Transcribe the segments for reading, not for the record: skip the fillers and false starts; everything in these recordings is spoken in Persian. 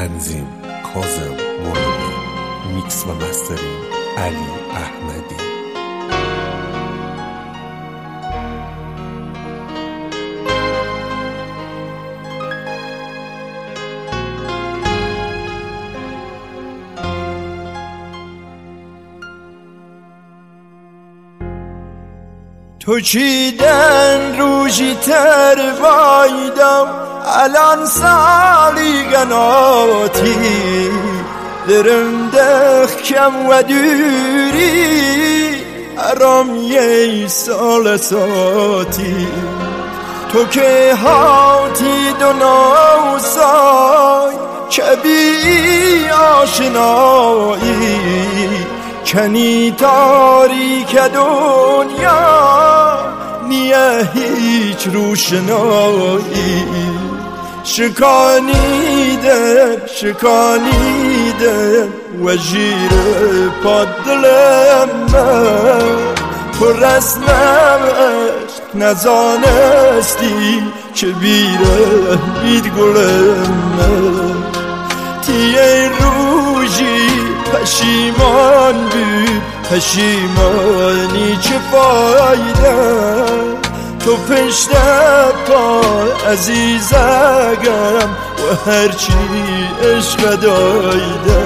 تنظیم کاظم مرادی، میکس و مسترینگ علی احمدی. تو چیدن روشی تر وایدم الان سالی گناتی درم دخ کم و دوری ارام یه سال ساتی تو که هاتی دو سای که بی آشنایی کنی تاریک دنیا نیه هیچ روشنایی شکانیده و جیر پاد دلم پر رسمم عشق نزانستی که بیره بید گلم تیه روژی پشیمان بود پشیمانی چه فایده تو پشت پا عزیزگم و هرچی عشق دایده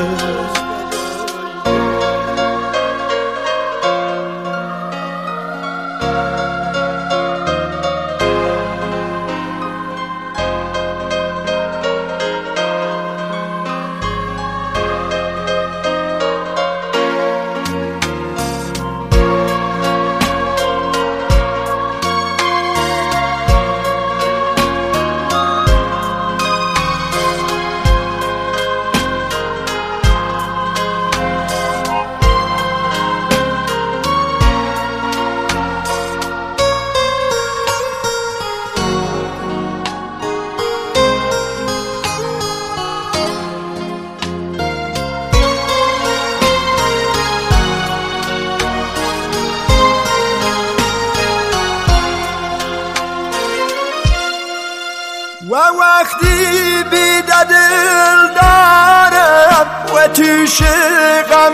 و وقتی بیده دل دارم و توش غم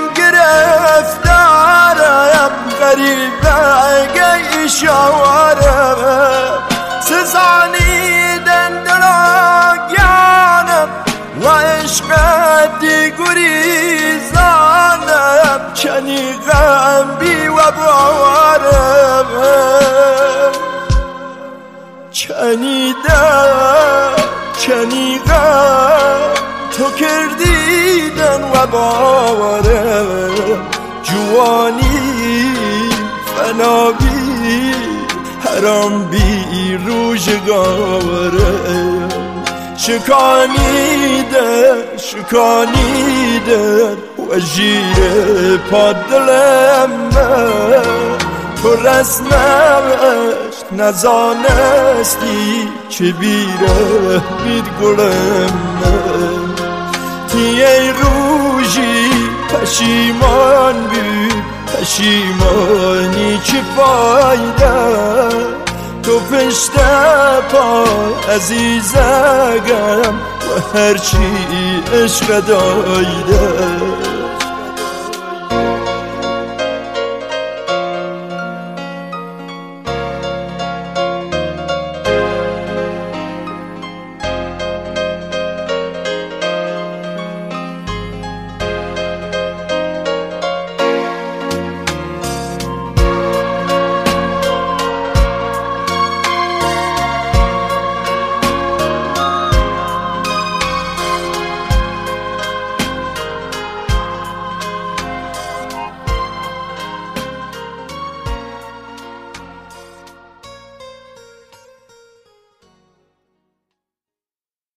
گرفتارم غریبه اشارم سزانیدن دراگانم و عشق دیگریزانم چنی غم بی و بارم چنیدم تو کردیدن و باورم جوانی فنابی حرام بی روزگارم شکانیدن و جیر پاد دلم تو رسمم عشق نزانستی چه بیره بید گلم تیه روژی پشیمان بود پشیمانی چه فایده تو پشت پا عزیزگم و هرچی عشق دایده